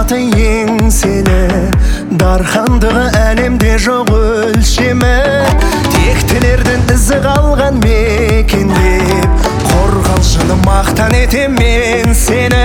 аты еңселі, дархандығы әлемде жоқ өлшемі. Тектілердің ізі қалған мекендеп, қорғалжыны мақтан етем мен сені.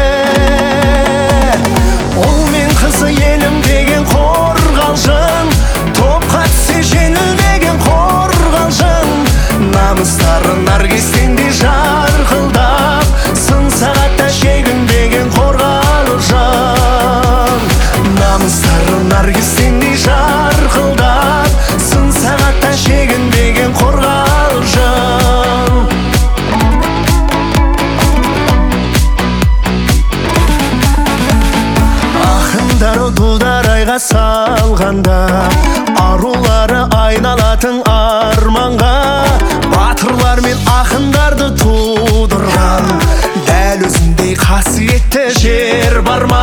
Ол мен қызы елім деген қорғалжын, топқа түсе жеңілмеген қорғалжын. Намыстары наргистендей жарқылдап, сын сағатта шегінбеген қорғалжын. Намыстары наргистендей жарқылдап, сын сағатта шегінбеген қорғалжын. Ақындары дударайға салғанда, арулары айналатын арманға. Батырлар мен ақындарды тудырған, дәл өзіндей қасиетті жер бар ма?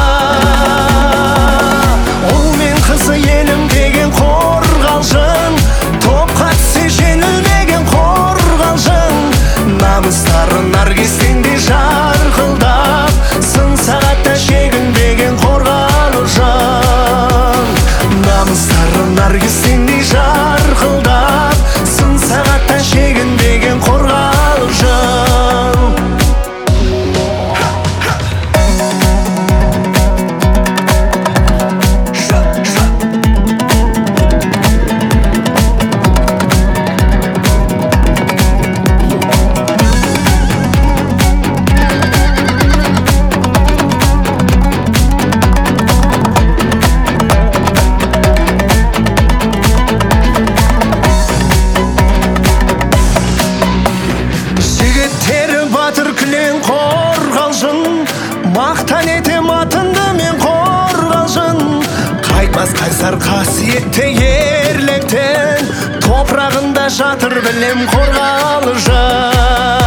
Ол мен қызы елім деген қорғалжын, топқа түсе жеңілмеген қорғалжын. Намыстары наргистендей жарқылдап, сын сағатта шегінбеген қорғалжын. Намыстары наргистендей жарқылдап, сын сағатта шегінбеген қорғалжын. Мақтан етем атынды мен қорғалжын, қайтпас қайсар қасиетті ерліктен, топырағында жатыр білем қорғалжын.